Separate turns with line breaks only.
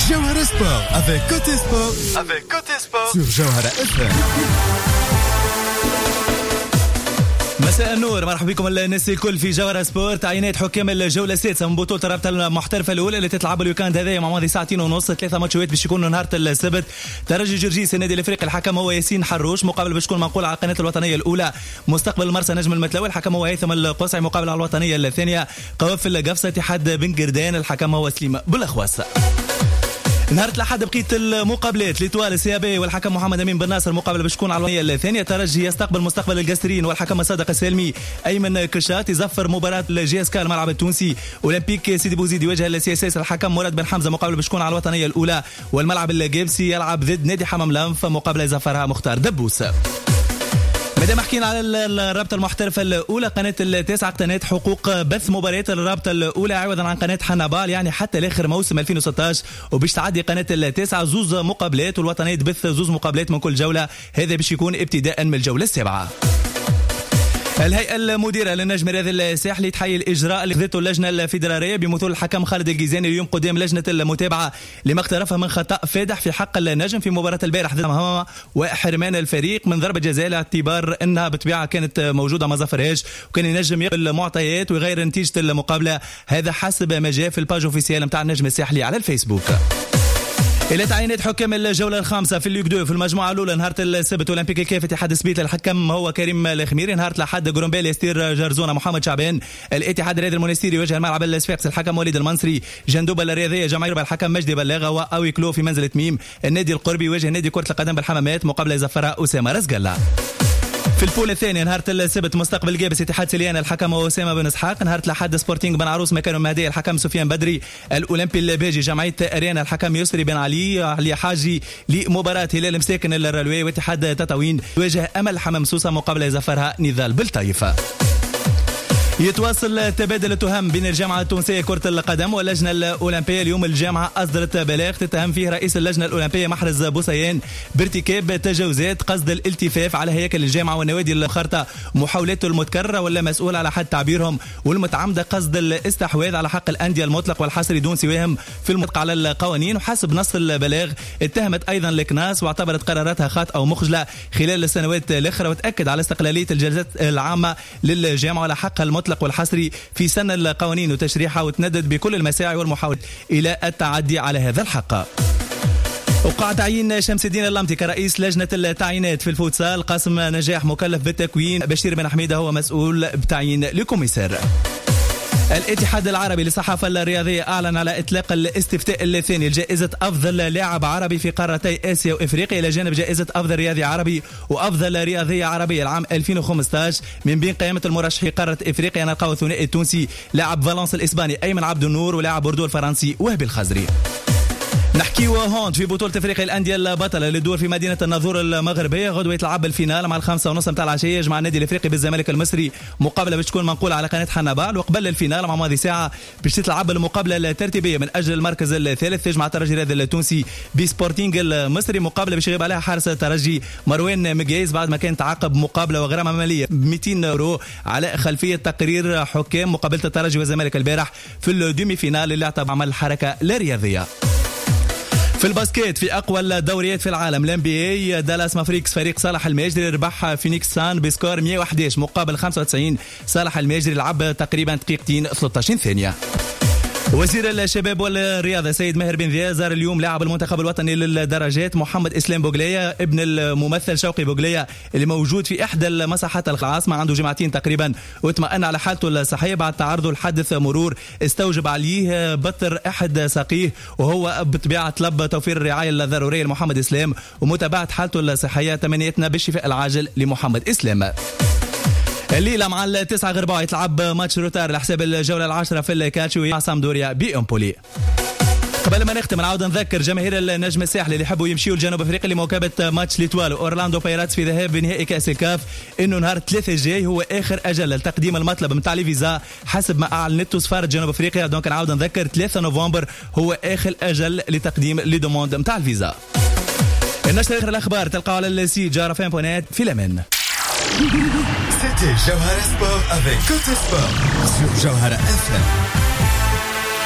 Jawhara Sport avec Côté Sport. Sur Jawhara FM.
مساء النور، مرحبا بكم الناس الكل في جوهرة سبورت. عينات حكام الجولة السادسة من بطولة الرابطة المحترفة الأولى اللي تتلعب الويكاند هذايا مع ماضي ساعتين ونص. 3 ماتشات باش يكونوا نهار السبت. ترجي جرجيس النادي الافريقي، الحكم هو ياسين حروش، مقابل باش تكون منقول على القناة الوطنية الأولى مستقبل المرسى نجم المتلوي، الحكم هو هيثم القصعي، مقابل على الوطنية الثانية قوافل القفصة اتحاد بن قردان، الحكم هو سليم بالأخواس. نهار الأحد بقيت المقابلات ليتوال السيابي والحكم محمد أمين بن ناصر، مقابلة باش تكون على الوطنية الثانية. ترجي يستقبل مستقبل القسرين والحكم صادق السالمي أيمن كشات. يزفر مباراة الجي اس كا الملعب التونسي. أولمبيك سيدي بوزيد يواجه السي اس اس، الحكم مراد بن حمزة، مقابلة باش تكون على الوطنية الأولى. والملعب الجابسي يلعب ضد نادي حمام لانف، مقابلة يزفرها مختار دبوس. مادام حكينا على الرابطة المحترفة الأولى، قناة التاسعة اقتنت حقوق بث مباريات الرابطة الأولى عوضا عن قناة حنابال، يعني حتى لآخر موسم 2016، وباش تعدي قناة التاسعة زوز مقابلات، والوطنية تبث زوز مقابلات من كل جولة. هذا باش يكون ابتداء من الجولة السابعة. الهيئة المديرة للنجم الرياضي الساحلي تحيي الإجراء اللي خذته اللجنة الفيدرالية بمثول الحكم خالد الجيزاني اليوم قدام لجنة المتابعة لما اقترفه من خطأ فادح في حق النجم في مباراة البارح ضد مهمة، وحرمان الفريق من ضربة جزاء لاعتبار انها بطبيعة كانت موجودة ما ظفرهاش، وكان ينجم يقبل المعطيات ويغير نتيجة المقابلة. هذا حسب ما جاء في الباج اوفيسيال نتاع النجم الساحلي على الفيسبوك. إلى تعيينات حكام الجولة الخامسة في الليغ 2 في المجموعة الأولى. نهار السبت أولمبيك الكاف اتحاد سبيت، الحكم هو كريم الخميري. نهار الأحد جرومبيل يستير جرزونة محمد شعبان. الاتحاد الرياضي المونستيري يواجه الملعب الصفاقس، الحكم وليد المنصري. جندوبة الرياضية جماهير الحكم مجدي بلاغة. وأوي كلو في منزل تميم. النادي القربي يواجه نادي كرة القدم بالحمامات، مقابلة يزفرها أسامة رزقلة. في البول الثاني نهار السبت مستقبل جابس اتحاد سليان، الحكم هو أسامة بن اسحاق. نهار الأحد سبورتينغ بن عروس مكان المهدي، الحكم سفيان بدري. الأولمبي الباجي جمعية أريانا، الحكم يسري بن علي حاجي. لمباراة هلال مساكن الرلوي واتحاد تطاوين يواجه أمل حمام سوسة، مقابلة يزفرها نضال بالطايفة. يتواصل تبادل التهم بين الجامعة التونسية كرة القدم واللجنة الأولمبية. اليوم الجامعة أصدرت بلاغ تتهم فيه رئيس اللجنة الأولمبية محرز بوسيان بارتكاب تجاوزات قصد الالتفاف على هياكل الجامعة والنوادي المخرطة، محاولاته المتكررة ولا مسؤول على حد تعبيرهم، والمتعمدة قصد الاستحواذ على حق الأندية المطلق والحصري دون سواهم في المطلق على القوانين. وحسب نص البلاغ اتهمت أيضا الكناس واعتبرت قراراتها خاطئة أو مخجلة خلال السنوات الأخرى، وتأكد على استقلالية الجلسات العامة للجامعة وعلى حقها المطلق والحصري في سن القوانين وتشريحها، وتندد بكل المساعي والمحاولات إلى التعدي على هذا الحق. وقع تعيين شمس الدين اللمتي كرئيس لجنة التعيينات في الفوتسال. قاسم نجاح مكلف بالتكوين. بشير بن حميدة هو مسؤول بتعيين لكوميسار. الاتحاد العربي للصحافة الرياضية أعلن على إطلاق الاستفتاء الثاني لجائزة أفضل لاعب عربي في قارتي آسيا وإفريقيا، إلى جانب جائزة أفضل رياضي عربي وأفضل رياضية عربية العام 2015. من بين قائمة المرشحين قارة إفريقيا نلقاو الثنائي التونسي لاعب فالنس الإسباني أيمن عبد النور ولاعب بوردو الفرنسي وهبي الخزري. نحكي هوند في بطولة افريقيا الأندية البطلة اللي تدور في مدينة الناظور المغربية. غدوة يتلعب الفينال مع 5:30 متاع العشية، يجمع النادي الافريقي بالزمالك المصري، مقابلة باش تكون منقولة على قناة حنابال. وقبل الفينال مع ماضي ساعة باش تتلعب المقابلة الترتيبية من أجل المركز الثالث، تجمع الترجي الرياضي التونسي بسبورتينغ المصري، مقابلة باش يغيب عليها حارس الترجي مروان مقياس بعد ما كان تعاقب مقابلة وغرامة مالية 200 يورو على خلفية تقرير حكام مقابلة الترجي والزمالك البارح في الدومي فينال اللي اعتبر عمل حركة لا رياضية. في الباسكيت في أقوى الدوريات في العالم الام بي اي، دالاس مافريكس فريق صالح الماجري ربح فينيكس سان بسكور 111 مقابل 95. صالح الماجري لعب تقريبا دقيقتين 13 ثانية. وزير الشباب والرياضة سيد ماهر بن ذيا زار اليوم لاعب المنتخب الوطني للدراجات محمد إسلام بوغلية ابن الممثل شوقي بوغلية اللي موجود في إحدى المساحات العاصمة، عنده جمعتين تقريبا، واطمأن على حالته الصحية بعد تعرضه لحادث مرور استوجب عليه بتر أحد ساقيه، وهو بطبيعة طلب توفير الرعاية الضرورية لمحمد إسلام ومتابعة حالته الصحية. تمنيتنا بالشفاء العاجل لمحمد إسلام. الليلة مع 9 غرباء يتلعب ماتش روتار لحساب الجولة العاشرة في الكالتشيو مع سامدوريا بإمبولي. قبل ما نختم نعاود نذكر جماهير النجم الساحلي اللي يحبوا يمشيوا لجنوب افريقيا لمواكبه ماتش ليتوال اورلاندو بايراتس في ذهاب بنهائي كاس الكاف انه نهار 3 الجاي هو اخر اجل لتقديم المطلب نتاع الفيزا حسب ما اعلنته سفاره جنوب افريقيا. دونك نعاود نذكر 3 نوفمبر هو اخر اجل لتقديم لي دوموند نتاع الفيزا. النشر اخر الاخبار تلقاو على السيت جارفان.net. في الامان.
C'était Jawhara Sport avec Côté Sport sur Jawhara FM.